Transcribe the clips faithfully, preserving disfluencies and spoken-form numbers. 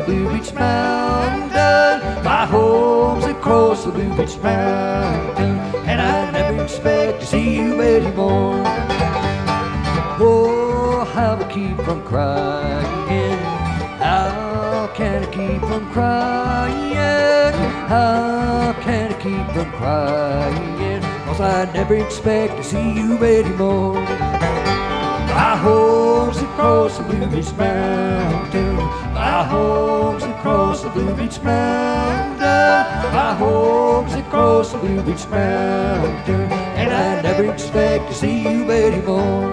Blue Beach Mountain. My home's across the Blue Beach Mountain, and I never expect to see you anymore. Oh, how I keep from crying? How can I keep from crying? How can I keep from crying? 'Cause I never expect to see you anymore. My home's across the Blue Beach Mountain. My home's across the Blue Beach Mountain. My home's across the Blue Beach Mountain, and I never expect to see you anymore.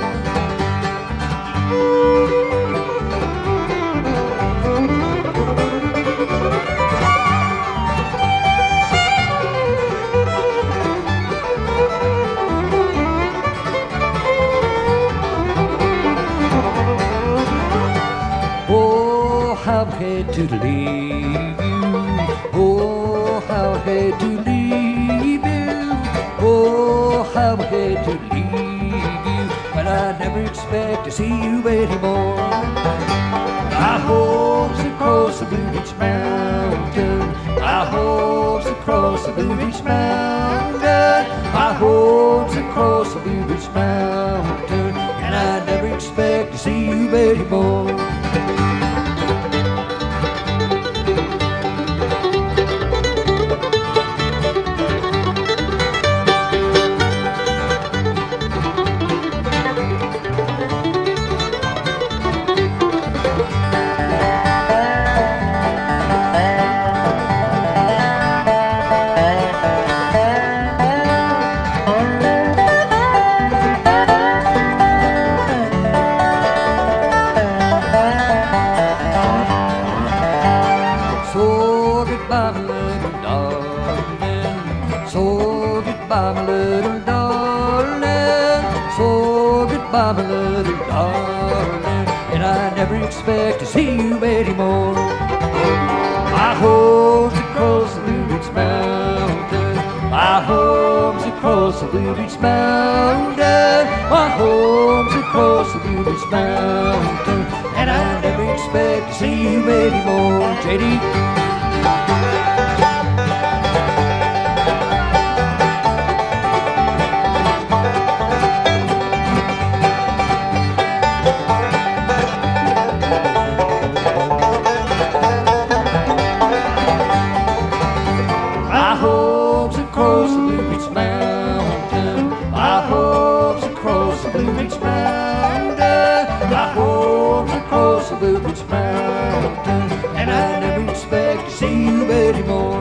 How I hate to leave you. Oh, how I hate to leave you. Oh, how I hate to leave you. But I never expect to see you anymore. My home's across the Blue Beach Mountain. My home's across the Blue Beach Mountain. My home's across the Blue Beach Mountain, and I never expect to see you anymore. So goodbye, my little darling. So goodbye, my little darling. So goodbye, my little darling. And I never expect to see you anymore. My home's across the Blue Beach Mountain. My home's across the Blue Beach Mountain. My home's across the Blue Beach Mountain, and I never expect to see you anymore. J D. My home's across the Blue Beach Mountain. My home's across the Blue Beach Mountain. My home's across the Blue Beach Mountain, and I never expect to see you anymore.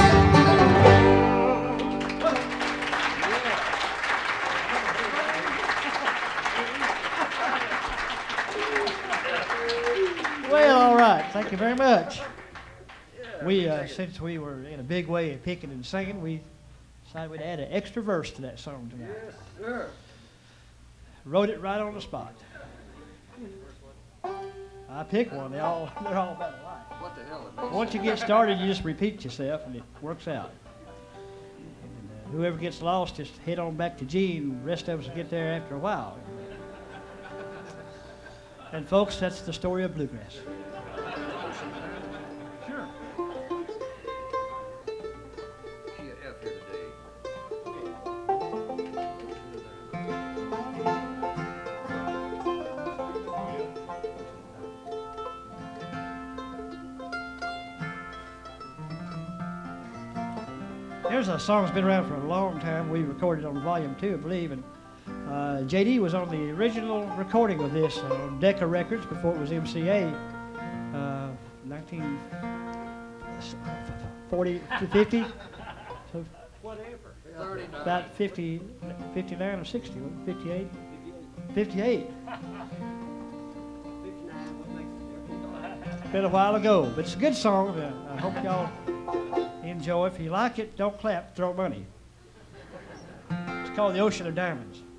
Well, all right. Thank you very much. We, uh, since we were in a big way of picking and singing, we decided we'd add an extra verse to that song tonight. Yes, sir. Wrote it right on the spot. I picked one. They all, they're all about alike. What the hell? Once you get started, you just repeat yourself, and it works out. And, uh, whoever gets lost, just head on back to G, and the rest of us will get there after a while. And folks, that's the story of bluegrass. Sure. She had F here today. There's a song that's been around for a long time. We recorded on volume two, I believe, and uh, J D was on the original recording of this on Decca Records before it was M C A, uh, nineteen forty to fifty, so about fifty, fifty-nine or sixty, fifty-eight, fifty-eight. Been a while ago, but it's a good song. Uh, I hope y'all enjoy. If you like it, don't clap, throw money. It's called The Ocean of Diamonds.